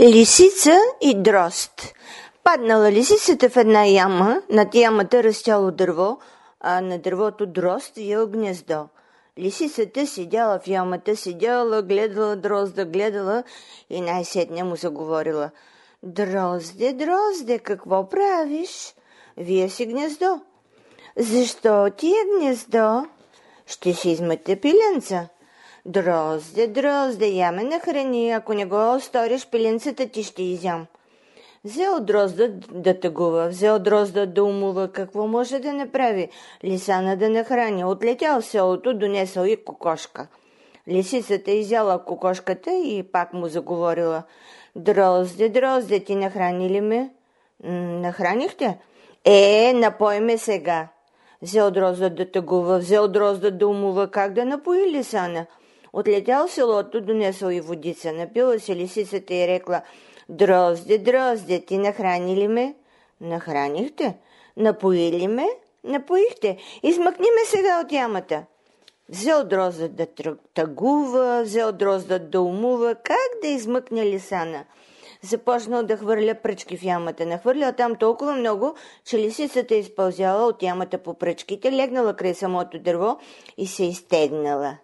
Лисица и дрозд. Паднала лисицата в една яма, над ямата растяло дърво, а на дървото дрозд виел гнездо. Лисицата седяла в ямата, седяла, гледала дрозда, гледала и най-сетне му заговорила. Дрозде, дрозде, какво правиш? Вие си гнездо. Защо ти е гнездо? Ще си измъте пиленца. Дрозде, дрозде, я ме нахрани, ако не го сториш, пиленцата ти ще изям. Взел дрозда да тъгува, взел дрозда да умува, какво може да направи? Лисана да нахрани, отлетял в селото, донесъл и кокошка. Лисицата изяла кокошката и пак му заговорила. Дрозде, дрозде, ти нахрани ли ме? Нахранихте? Напой ме сега. Взел дрозда да тъгува, взел дрозда да умува, как да напои лисана? Отлетял в селото, донесъл и водица, напила се лисицата и рекла: Дрозде, дрозде, ти нахрани ли ме? Нахранихте. Напои ли ме? Напоихте. Измъкни ме сега от ямата. Взел дрозда да тъгува, взел дрозда да умува, как да измъкне лисана? Започнал да хвърля пръчки в ямата. Нахвърлял там толкова много, че лисицата изпълзяла от ямата по пръчките, легнала край самото дърво и се изтегнала.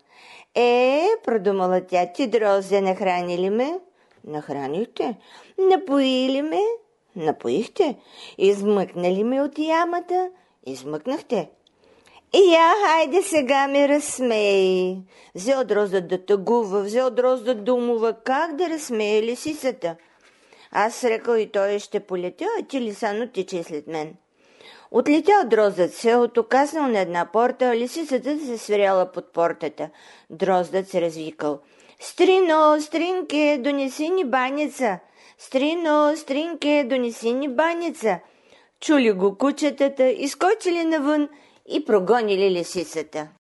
Продумала тя, ти дрозде, нахрани ли ме? Нахранихте. Напои ли ме? Напоихте. Измъкна ли ме от ямата? Измъкнахте. Хайде сега ме разсмей. Взел дрозда да тъгува, взел дрозда да умува, как да разсмее лисицата? Аз рекал и той ще полетя, а ти лисано тече след мен. Отлетял дроздът селото, каснал на една порта, лисицата се свиряла под портата. Дроздът се развикал. Стрино, стринке, донеси ни баница. Стрино, стринке, донеси ни баница. Чули го кучетата, изкочили навън и прогонили лисицата.